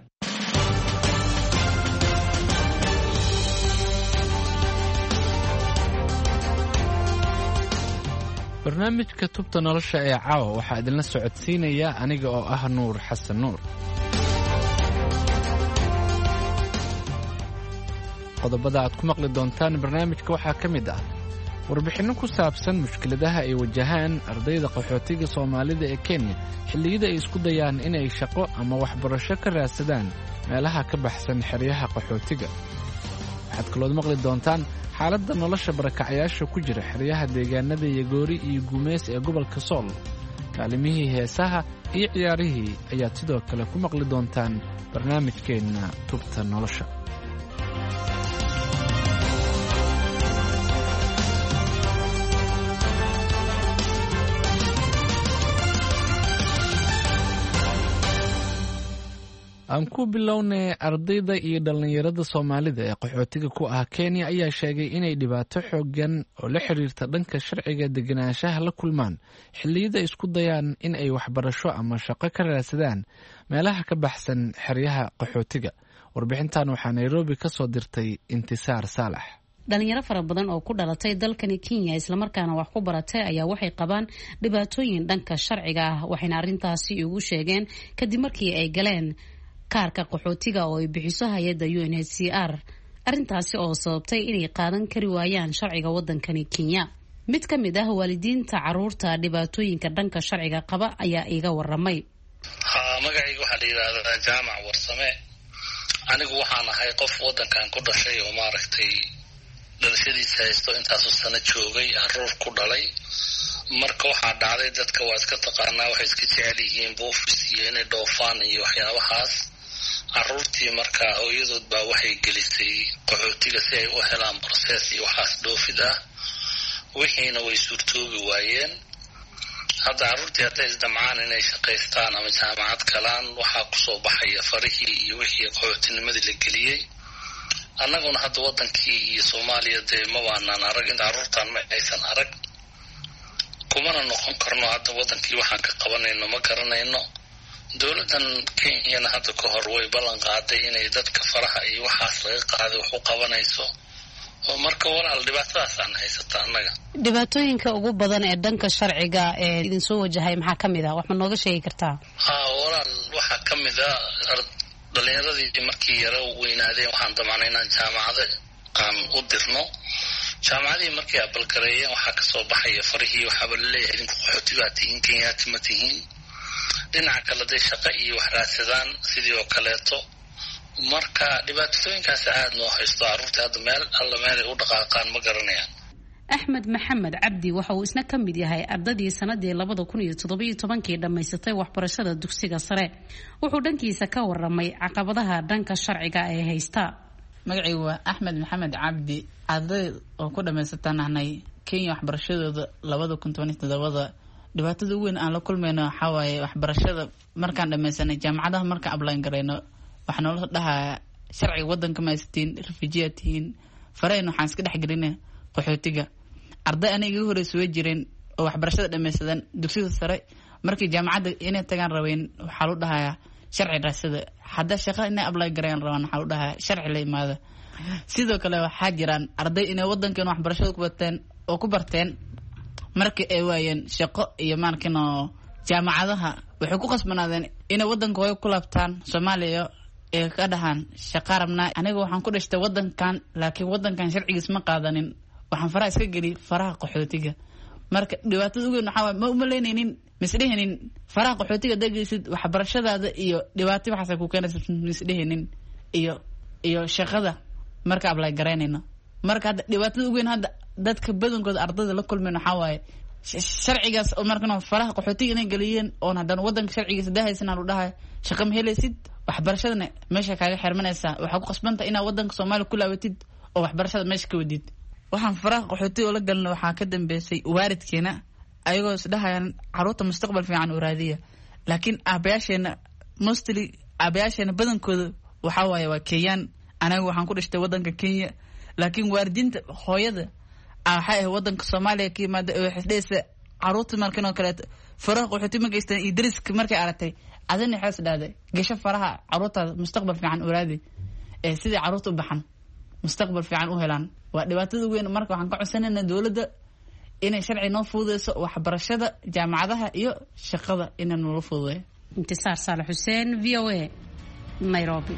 barnaamijka tubta nolosha ee caawa waxaa idinla socodsiinaya aniga oo ah Nuur Xasan Nuur. qodobada aad ku maqli doontaan barnaamijka waxaa ka mid ah warbixinno ku saabsan mushkiladaha ay wajahaan ardayda qaxootiga Soomaalida ee Kenya xilliyada ay isku dayaan inay shaqo ama waxbarasho ka raadsadaan meelaha ka baxsan xeryaha qaxootiga. waxaad kaloo maqli doontaan xaaladda nolosha barakacayaasha ku jira xeryaha deegaanada Yagoori iyo Gumeys ee gobolka Sool. kaalimihii heesaha iyo ciyaarihii ayaad sidoo kale ku maqli doontaan barnaamijkeena tubta nolosha. aan ku bilownay ardayda iyo dhalinyarada Soomaalida ee qaxootiga ku ah Kenya ayaa sheegay inay dhibaato xooggan oo la xiriirta dhanka sharciga deganaanshaha la kulmaan xilliyada isku dayaan in ay waxbarasho ama shaqo ka raadsadaan meelaha ka baxsan xeryaha qaxootiga. warbixintan waxaa Nairobi ka soo dirtay Intisaar Saalax. dhalinyaro fara badan oo ku dhalatay dalkani Kenya isla markaana wax ku baratay ayaa waxay qabaan dhibaatooyin dhanka sharciga ah, waxayna arrintaasi ugu sheegeen kadib markii ay galeen kaarka qaxootiga oo ay bixiso hay'adda UNHCR, arrintaasi oo sababtay inay qaadan kari waayaan sharciga wadankani Kenya. mid ka mid ah waalidiinta caruurta dhibaatooyinka dhanka sharciga qaba ayaa iga waramay. magacayga waxaa la yiraahdaa Jaamac Warsame. anigu waxaan ahay qof wadankan ku dhashay oo maaragtay dhalashadiisa haysto intaasoo sano joogay, caruur ku dhalay. marka waxaa dhacday dadka waa iska taqaanaa, waxay iska jecel yihiin buufis iyo inay dhoofaan iyo waxyaabahaas. caruurtii marka hooyadood baa waxay gelisay qaxootiga si ay u helaan process iyo waxaas dhoofid ah. wixiina way suurtoobi waayeen. hadda caruurtii hadday isdamcaan inay shaqaystaan ama jaamacad galaan, waxaa kusoo baxaya farihii iyo wixii qaxootinimadii la geliyey. annaguna hadda wadankii iyo Soomaaliya dee ma baanaan arag, in caruurtaan ma aysan arag, kumana noqon karno. hadda wadankii waxaan ka qabanayno ma garanayno. dowladan Kenyana hadda ka hor way ballan qaaday inay dadka faraha iyo waxaas laga qaaday wax u qabanayso. oo marka walaal dhibaatadaasaan haysata annaga. dhibaatooyinka ugu badan ee dhanka sharciga ee idin soo wajahay maxaa ka mid ah? wax ma nooga sheegi kartaa? walaal waxaa ka mid ah dhalinyaradii markii yara weynaadeen waxaan damacnay inaan jaamacada aan u dirno. jaamacadii markii abalgareeyeen waxaa kasoo baxaya farihii, waxaaba laleeyahay idinku qaxootigaa tihiin, Kenyaati ma tihiin. dhinaca kale day shaqo iyo wax raadsadaan sidii oo kaleeto. marka dhibaatooyinkaas aad noo haysto. caruurta hadda meel alla meelay u dhaqaaqaan ma garanayaan. Axmed Maxamed Cabdi waxa uu isna ka mid yahay ardadii sanadii 2017 dhamaysatay waxbarashada dugsiga sare. wuxuu dhankiisa ka waramay caqabadaha dhanka sharciga ee haysta. magacaygu waa Axmed Maxamed Cabdi, arday oo ku dhamaysatanahay Kenya waxbarashadooda 2017. dhibaatada weyn aan la kulmayno waxaa waaye waxbarashada markaan dhamaysanay jaamacadaha markaan apply gareyno waxaa noola dhahaa sharciga wadanka ma haysatiin, refugee tihiin, fareen waxaan iska dhex gelinay qaxootiga. arday aniga iga horeysa way jireen oo waxbarashada dhamaysadan dugsiga sare, markii jaamacadda inay tagaan rabeen waxaa lu dhahayaa sharci raadsada. hadda shaqo inay apply gareeyaan rabaan waxaa lu dhahayaa sharci la imaada. sidoo kale waxaa jiraan arday inay wadankan waxbarashada ku barteen markii ay waayeen shaqo iyo markino jaamacadaha waxay ku qasbanaadeen inay wadanka way ku laabtaan Soomaaliya ee ka dhahan shaqo rabnaa. aniga waxaan ku dhashtay wadankan, laakiin wadankan sharcigiis ma qaadanin, waxaan faraha iska geli faraha qaxootiga. marka dhibaatada ugu weyn waxaa ma umaleynaynin misdhehinin faraha qaxootiga dagaysid waxbarashadaada iyo dhibaato waxaas ku keenaysa misdhehinin iyo shaqada marka apply gareynayno. marka hadda dhibaatada ugu weyn hadda dadka badankooda ardayda la kulmeen waxaa waaye sharcigaas oo markana faraha qaxootiga inay geliyeen oon haddana wadanka sharcigiisa dahaysan lu dhahay shaqo ma helaysid, waxbarashadana meesha kaaga xirmanaysaa. waxaa ku qasbanta inaad wadanka Soomaaliya ku laabatid oo waxbarashada meesha ka wadid. waxaan faraha qaxootiga oo la galno waxaa ka dambeysay waalidkeena ayagoo isdhahayaan caruurta mustaqbal fiican u raadiya, laakiin aabayaasheena badankooda waxaa waaye waa Kenyaan. anaga waxaan ku dhashtay wadanka Kenya, laakiin waalidiinta hooyada waxay ahayd wadanka Soomaaliya ka yimaada waxay dhaysa caruurta markan oo kale faraha qaxooti ma geystaan Idriiska markay aragtay adana xaas dhaaday gasho faraha caruurta mustaqbal fiican u raadi sidii caruurta u baxan mustaqbal fiican u helaan waa dhibaatada weyn marka waxaan ka codsanaynaa dawladda inay sharci noo fududeyso waxbarashada jaamacadaha iyo shaqada inay noo fududeeyo intisaar Saalax Xuseen VOA Nairobi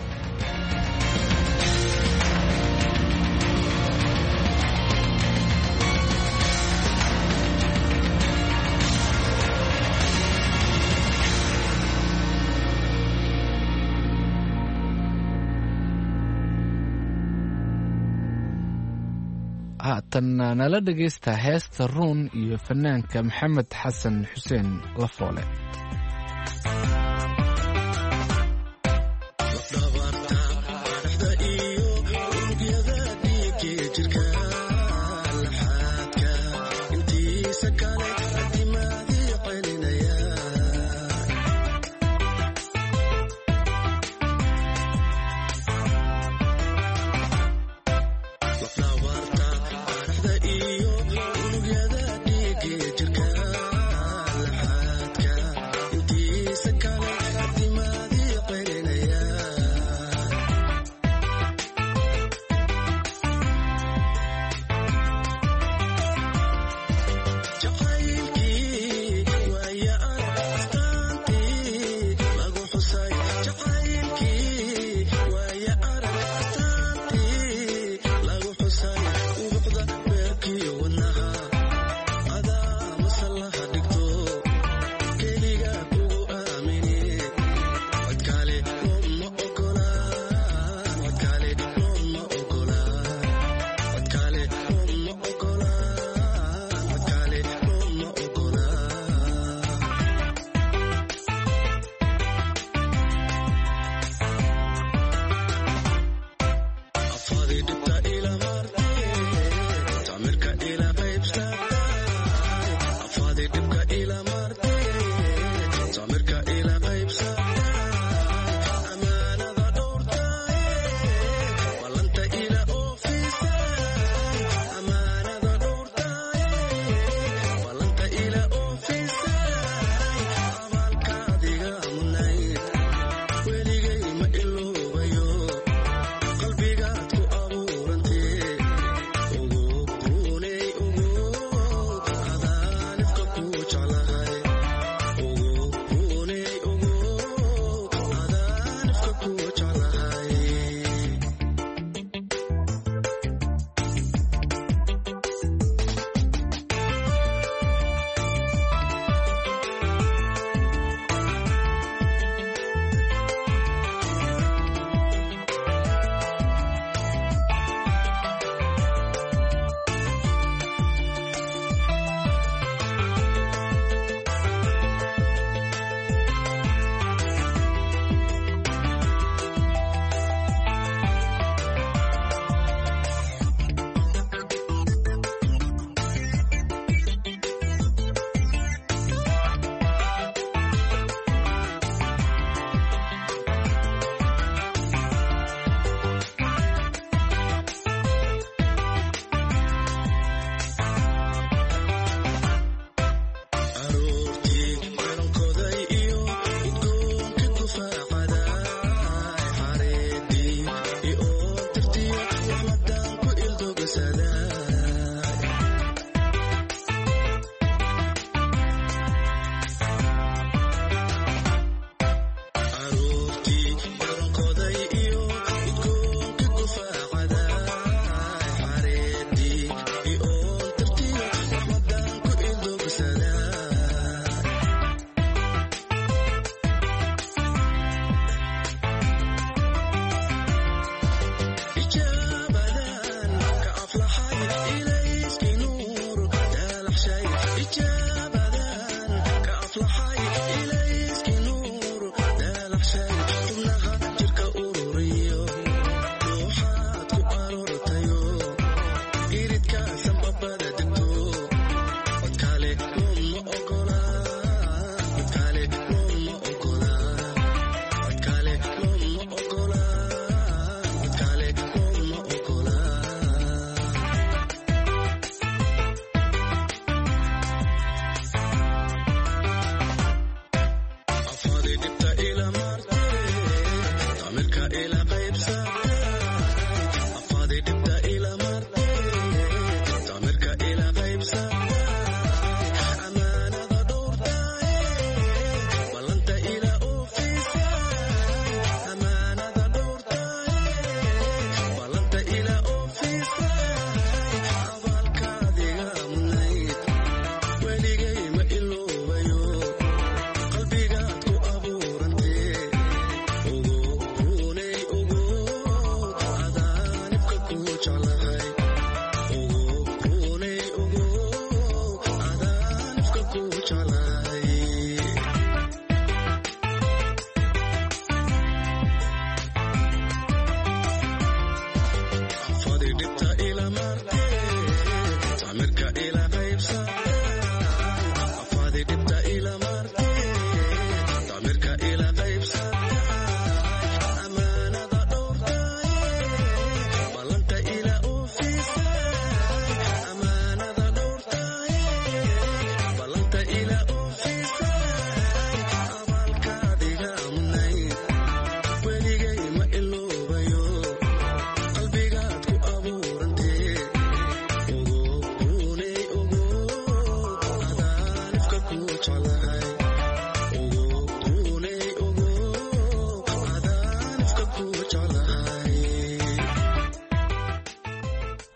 haatan nala dhegaysta heesta ruun iyo fanaanka maxamed xasan xuseen Lafoole.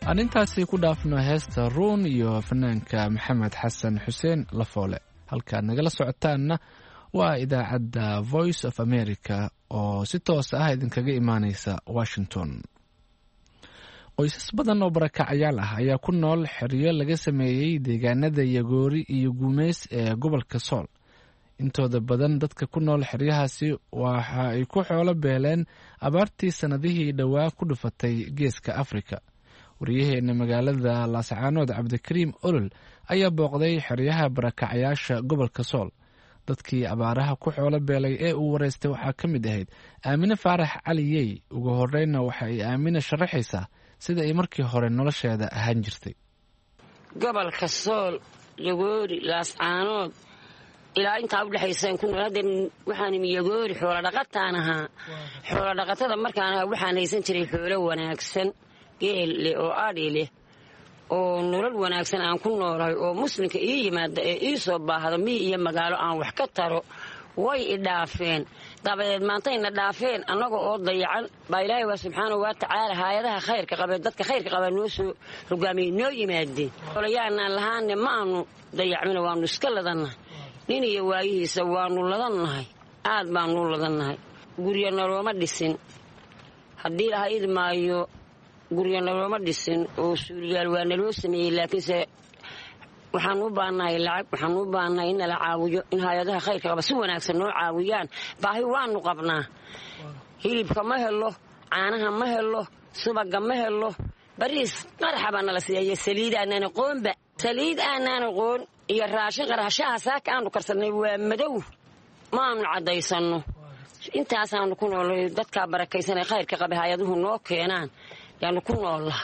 aan intaasi ku dhaafno heesta ruun iyo fanaanka maxamed xasan xuseen lafoole. halkaad nagala socotaanna waa idaacadda voice of america oo si toos ah idinkaga imaaneysa washington. qoysas badan oo barakacayaal ah ayaa ku nool xeryo laga sameeyey deegaanada Yagoori iyo Guumeys ee gobolka Sool. intooda badan dadka ku nool xeryahaasi waxa ay ku xoolo beeleen abaartii sanadihii dhawaa ku dhufatay geeska Afrika. wariyaheena magaalada Laascaanood Cabdikariim Olol ayaa booqday xeryaha barakacayaasha gobolka Sool. dadkii abaaraha ku xoolo beelay ee uu wareystay waxaa ka mid ahayd Aamine Faarax Caliyey. ugu horreynna waxa ay Aamine sharaxaysaa sida ay markii hore nolosheeda ahaan jirtay. gobolka Sool, Yagoori, Laascaanood ilaa intaa u dhaxaysaan ku nool. waxaan Yagoori xoolo dhaqataan ahaa. xoolo dhaqatada markaan waxaan haysan jiray xoolo wanaagsan, geel leh oo adhi leh oo nolol wanaagsan aan ku noolahay, oo muslimka ii yimaada ee ii soo baahdo miyi iyo magaalo aan wax ka taro. way i dhaafeen. dabadeed maantayna dhaafeen annaga oo dayacan baa ilaahay waa subxaanahu wa tacaala hay'adaha khayrka qabee dadka khayrka qaba noo soo hogaamiyey noo yimaadeen. olayaanaan lahaanne ma aanu dayacmina waanu iska ladannahay. nin iyo waayihiisa waanu ladannahay, aad baanu ladannahay. guryo nalooma dhisin, haddii laha idmaayo guryo nalooma dhisin oo suuliyaal waa naloo sameeyey. laakiinse waxaan u baahnahay lacag, waxaan u baahnahay in nala caawiyo, in hay-adaha khayrka qaba si wanaagsan noo caawiyaan. baahi waanu qabnaa. hilibka ma helo, caanaha ma helo, subaga ma helo, bariis qaraxa baa nala siiyay. saliid aanaan aqoonba, saliid aanaan aqoon iyo raashin qarashaha saaka aanu karsanay waa madow, maanu caddaysanno. intaasaanu ku noolay. dadkaa barakaysanay khayrka qaba hay-aduhu noo keenaan yaanu ku noollaha.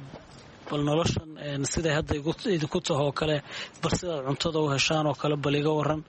bal noloshan siday hadda idinku tahoo kale, bal sidaad cuntada u heshaan oo kale bal iga waran.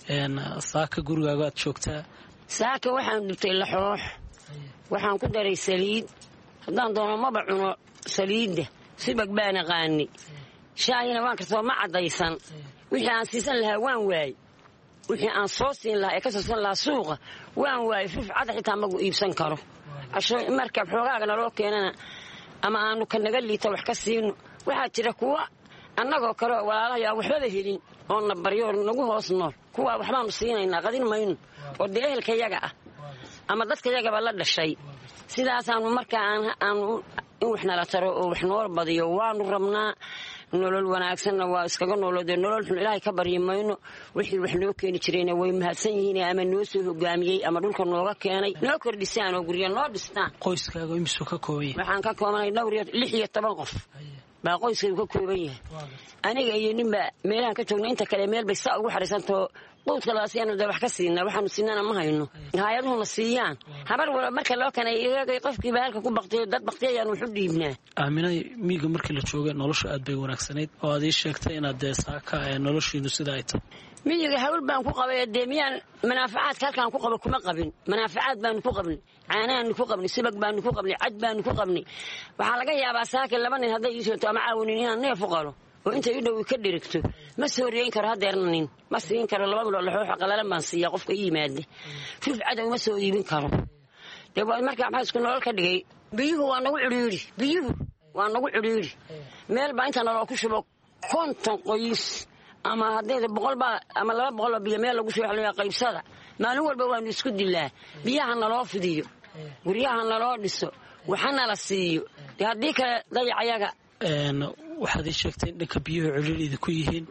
saaka gurigaaga aad joogtaa? saaka waxaan dhibtay laxoox, waxaan ku daray saliid. haddaan doono maba cuno saliidda, sibag baan aqaani. shaayina waan kartoo ma caddaysan. wixii aan siisan lahaa waan waayey. wixii aan soo siin lahaa ee ka soo siin lahaa suuqa waan waayey. rufcada xitaa magu iibsan karo. marka xoogaaga naloo keenana ama aanu ka naga liita wax ka siino. waxaa jira kuwa annagoo kale oo walaalahay aan waxbaba helin oo na baryo nagu hoos nool. kuwaa waxbaanu siinaynaa, qadin mayno, oo dee ehelka yaga ah ama dadka yagaba la dhashay. sidaasaanu markaa aanu in wax nala taro oo wax noo badiyo waanu rabnaa. nolol wanaagsanna waa iskaga noolodee nolol xun ilaahay ka baryi mayno. wixii wax noo keeni jirayna way mahadsan yihiin, ama noo soo hogaamiyey ama dhulka nooga keenay. noo kordhisaan oo guryo noo dhistaan. qoyskaaga imisuu ka kooban yahay? waxaan ka koobanay 16 qof baa qoyskaygu ka kooban yahay. aniga iyo ninba meelahan ka joogna, inta kale meel bay saa ugu xariisantao quudka laasiyaanu dee wax ka siinaa. waxaanu siinana ma hayno. hay-aduhuna siiyaan. habar wala marka loo keenay iyagay qofkiiba halka ku baktiyo, dad baktiyayaanu wax u dhiibnaa. aaminay miyiga markii la joogay nolosha aad bay wanaagsanayd oo aad ii sheegtay inaad dee saaka noloshiinu sida ay tahay. miyiga hawl baan ku qabay. dee miyaan manaafacaadka halkaan ku qabo kuma qabin. manaafacaad baanu ku qabnay, caanaanu ku qabnay, sibag baanu ku qabnay, cad baanu ku qabnay. waxaa laga yaabaa saaka 2 nin hadday ii soonto ama caawinin inaan neef u qalo oo intay u dhow ka dhirigto. ma soo riyeyn karo hadeerna nin ma siin karo. 2 bilood laxooxa qalalan baan siiyaa qofka ii yimaada. rufcada uma soo iibin karo. dee markaa maxaa isku nolol ka dhigay. biyuhu waa nagu cidhiidhi. biyuhu waa nagu cidhiidhi. meel baa inta naloo ku shubo 50 qoys ama haddayda 100 baa ama 200 biyo meel lagu soo xaliyaa qaybsada. maalin walba waanu isku dilaa. biyaha naloo fidiyo, guryaha naloo dhiso, waxana la siiyo. dee haddii kale dayacayaga. waxaad ii sheegtay in dhanka biyuhu cidhiidhi idinku yihiin.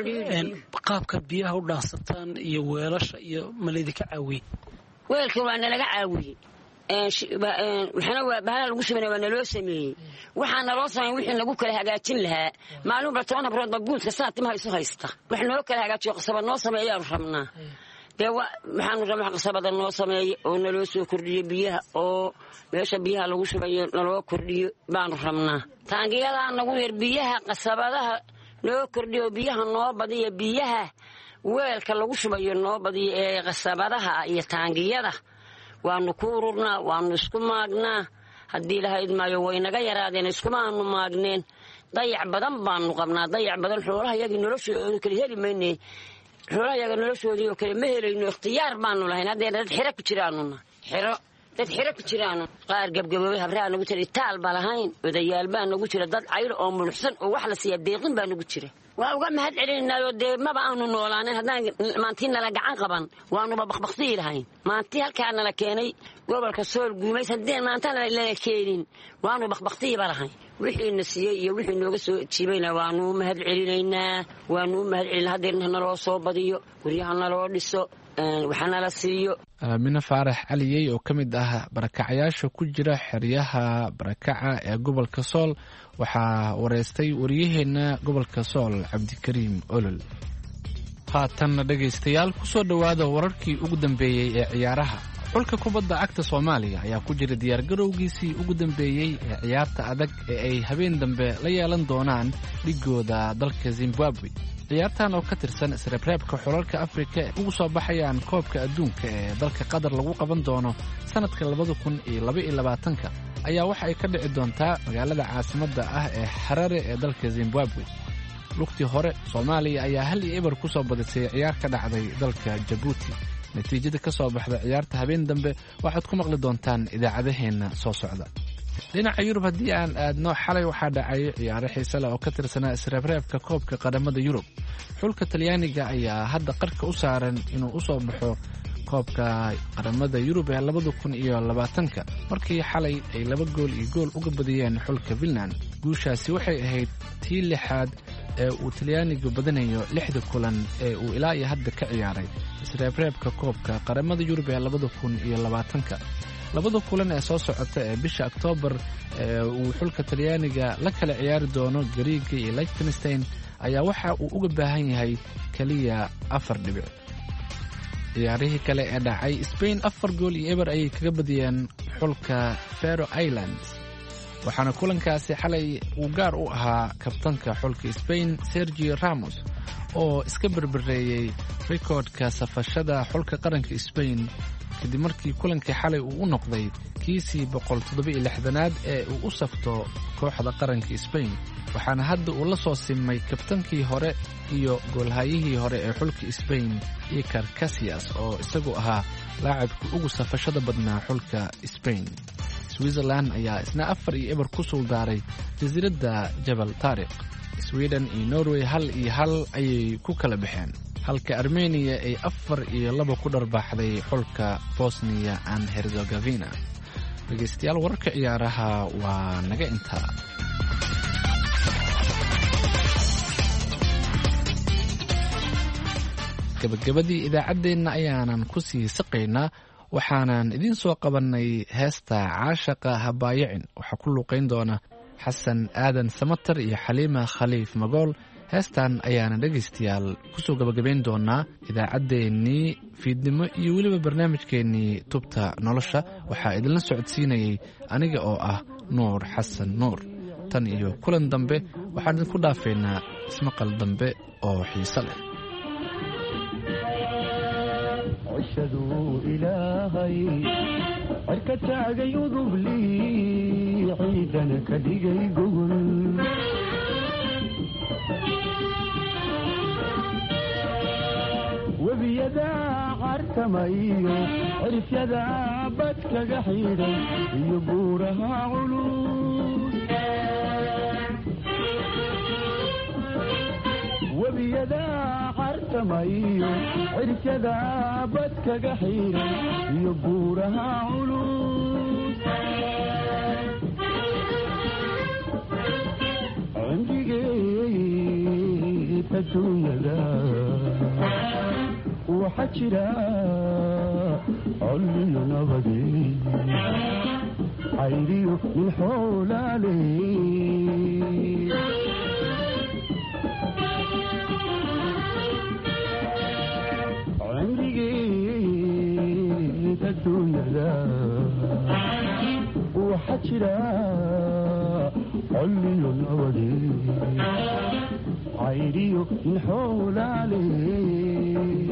qaabkaad biyaha u dhaansataan iyo weelasha iyo ma laydinka caawiyey? weelka waa nalaga caawiyey. waxana waa bahala lagu sameeyey, waa naloo sameeyey. waxaa naloo sameeyey wixii nagu kala hagaajin lahaa. maalin walba 10 habrood baa guudka saa timaha isu haysta. wax noo kala hagaajiyo qasabad noo sameeyaanu rabnaa. dee waxaanu rabnaa qasabada noo sameeye oo naloo soo kordhiyo biyaha, oo meesha biyaha lagu shubayo naloo kordhiyo baanu rabnaa. taangiyadaa nagu yar biyaha qasabadaha noo kordhiyo, biyaha noo badiya. biyaha weelka lagu shubayo noo badiyo ee qasabadaha iyo taangiyada waanu ku ururnaa, waanu isku maagnaa. haddii laha idmaayo way naga yaraadeen, iskumaanu maagneen. dayac badan baanu qabnaa, dayac badan. xoolaha yagii noloshooda kale heli mayne. xoolaha yaga noloshoodii oo kale ma helayno. ikhtiyaar baanu lahayn. haddee dad xero ku jiraanuna xero dad xiro ku jiraan qaar gabgaboobay habraa nagu jira taal baa lahayn odayaal baa nagu jira dad cayr oo munuxsan oo wax la siiya deeqin baa nagu jira waa uga mahad celinayoo dee maba aanu noolaanin haddaan maantii nala gacan qaban waanuba bakbaktii lahayn maantii halkaa nala keenay gobolka sool guumays haddii maantana lana keenin waanu bakbaktiiba lahayn wixiina siiyey iyo wixii nooga soo jiibayna waanu mahad celinaynaa haddeerna naloo soo badiyo guryaha naloo dhiso waxaana la siiyo. Aamina Faarax Caliyey oo ka mid ah barakacayaasha ku jira xeryaha barakaca ee gobolka Sool waxaa wareystay wariyaheena gobolka Sool Cabdikariim Olol. Haatanna dhageystayaal ku soo dhawaada wararkii ugu dambeeyay ee ciyaaraha. xulka kubadda cagta Soomaaliya ayaa ku jira diyaar garowgiisii ugu dambeeyay ee ciyaarta adag ee ay habeen dambe la yeelan doonaan dhigooda dalka Zimbabwe. ciyaartan oo ka tirsan isreebreebka xulalka Afrika ee ugu soo baxayaan koobka adduunka ee dalka Qatar lagu qaban doono sanadka 2022 ayaa waxa ay ka dhici doontaa magaalada caasimadda ah ee Harare ee dalka Zimbabwe. lugtii hore Soomaaliya ayaa 1-0 ku soo badisay ciyaar ka dhacday dalka Djibouti. natiijada ka soo baxda ciyaarta habeen dambe waxaad ku maqli doontaan idaacadaheena soo socda. dhinaca Yurub haddii aan aadno xalay waxaa dhacay ciyaaro xiiso leh oo ka tirsanaa isreebreebka koobka qaramada Yurub. xulka Talyaaniga ayaa hadda qarka u saaran inuu u soo baxo koobka qaramada Yurub ee 2020 markii xalay ay 2-gool uga badiyeen xulka Finland. guushaasi waxay ahayd tii lixaad ee uu Talyaanigu badanayo 6 kulan ee uu ilaa iyo hadda ka ciyaaray isreebreebka koobka qaramada Yurub ee 2020. labada kulan ee soo socota ee bisha Oktoobar ee uu xulka Talyaaniga la kala ciyaari doono Gariiga iyo Liechtenstein ayaa waxa uu uga baahan yahay kaliya 4 dhibic. ciyaarihii kale ee dhacay Spain 4-0 ayay kaga badiyeen xulka Faroe Islands. waxaana kulankaasi xalay uu gaar u ahaa kabtanka xulka Spain Sergio Ramos oo iska berbereeyay rikoodhka safashada xulka qaranka Spain kadib markii kulankii xalay uu u noqday kiisii 167aad ee uu u safto kooxda qaranka Spain. waxaana hadda uu la soo simay kabtankii hore iyo goolhayihii hore ee xulka Spain Iker Casillas oo isagu ahaa laacibka ugu safashada badnaa xulka Spain. Switzerland ayaa isna 4-0 ku suuldaaray jasiiradda Jabal Tariq. Sweden iyo Norway 1-1 ayay ku kala baxeen halka Armenia ay 4-2 ku dharbaaxday xulka Bosnia and Herzegovina. dhageystayaal wararka ciyaaraha waa naga intaa. gabagabadii idaacaddeenna ayaanan ku sii saqaynaa waxaanan idiin soo qabannay heesta caashaqa habaayicin. waxaa ku luuqayn doona xasan aadan samatar iyo xaliima khaliif magool. heestan ayaana dhegaystayaal kusoo gabagabayn doonaa idaacaddeenii fiidnimo iyo weliba barnaamijkeennii tubta nolosha. waxaa idinla socodsiinayay aniga oo ah nuur xasan nuur. tan iyo kulan dambe waxaan idinku dhaafaynaa ismaqal dambe oo xiiso leh. عشدوا إلهي عركة عقي وضبلي عيدنا كدقي قول وبيدا عرك مايو عرف يدا بتك قحيدا يبورها علوس وبيدا عرك مايو عرف يدا بتك قحيدا يبورها علوس عندي جيت الدنيا وحجرا علنا نبدي عيريو من حول عليه عندي جيت الدنيا وحجرا علنا نبدي عيريو من حول عليه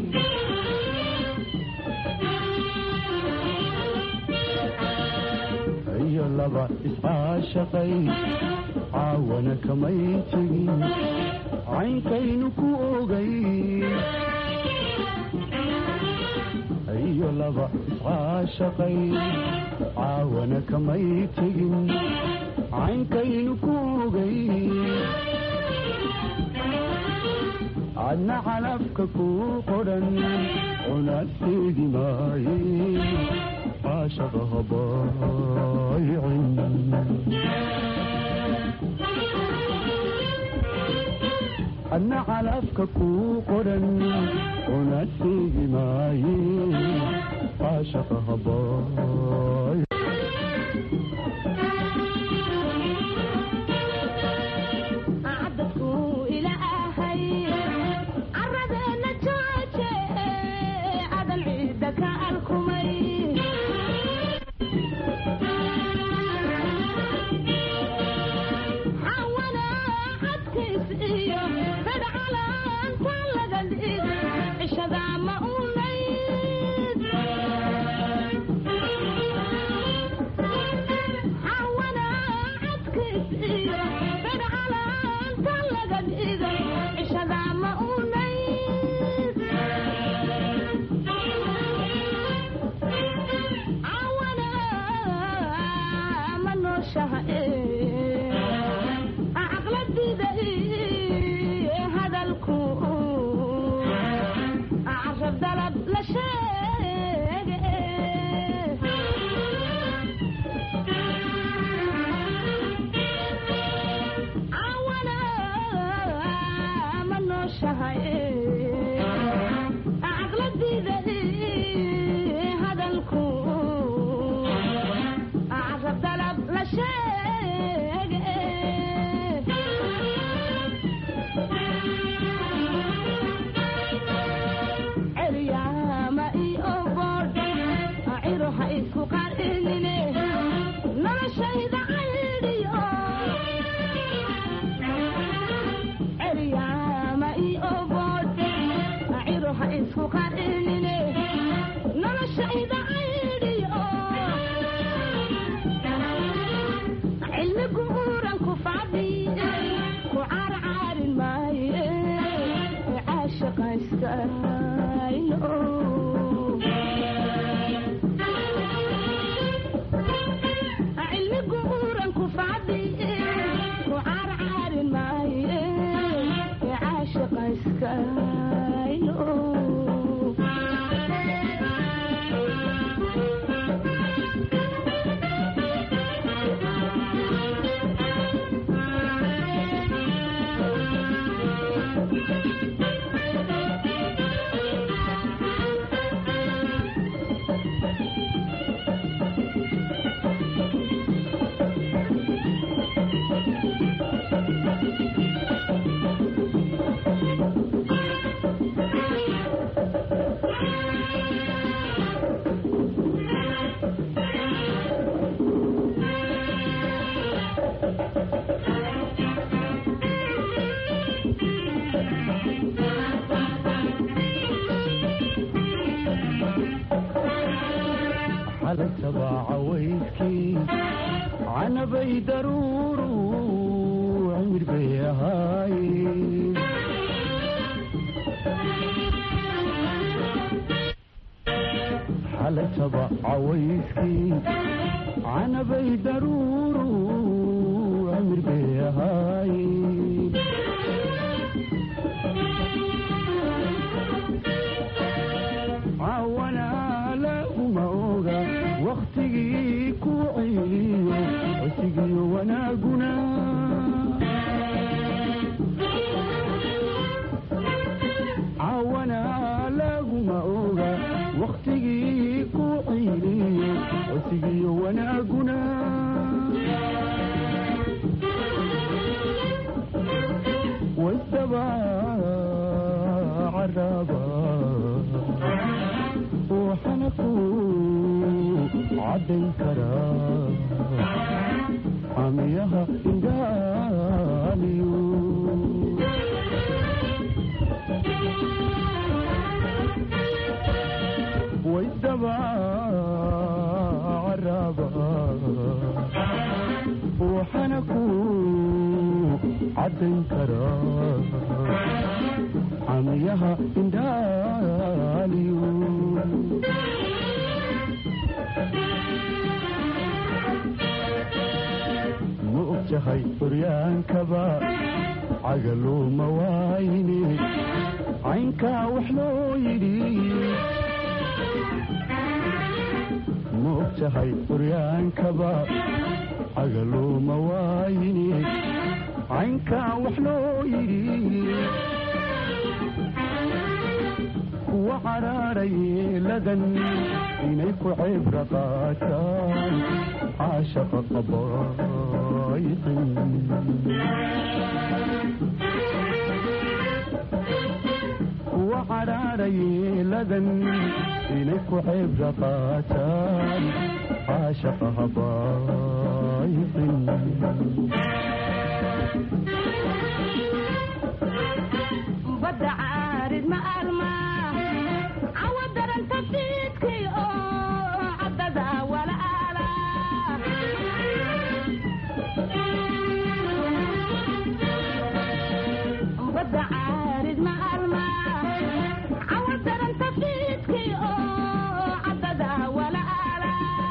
لبا إسعاشقي عاونك ميتي عين كينك أوغي iyo laba iscaashaqay caawana kamay tegin caynkaynu ku ogay adna calafka ku qodhan una seegi maaye caashaqa habaayicin adna calafka ku qodhan una seegi maaye caashaqa habaay aayaha indhaaliyo ma ogtahay horyaankaba cagaluma waayne caynkaa wax loo yidhi ma ogtahay horyaankaba cagaluma waayne caynkaa wax loo yidhi kuwa cadhaadhayeeladan inay ku cibra qaataan caashaqa qabaayqin kuwa cadhaadhayeeladan inay ku cibra qaataan caashaqa habaayqin badda caarid ma alma cawadaranta fiidkii oo caddada walaala badda caarid ma alma cawadaranta fiidkii oo caddada walaala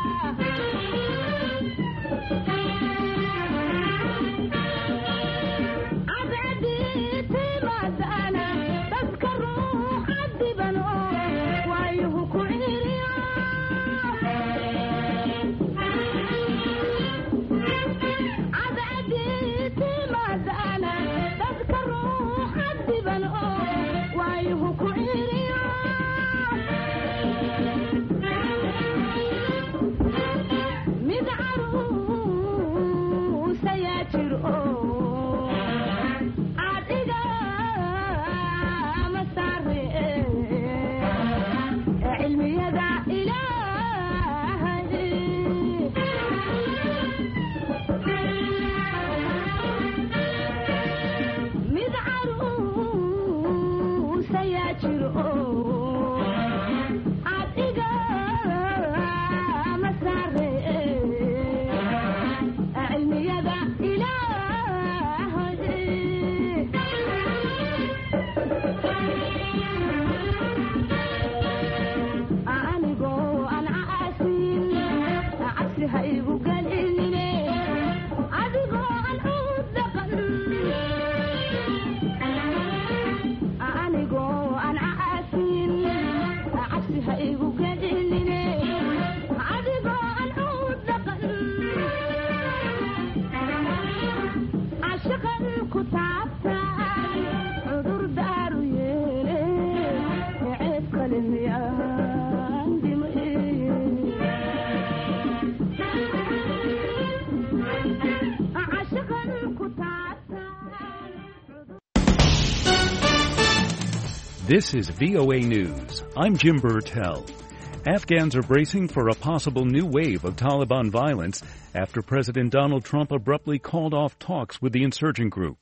This is VOA News. I'm Jim Burtell. Afghans are bracing for a possible new wave of Taliban violence after President Donald Trump abruptly called off talks with the insurgent group.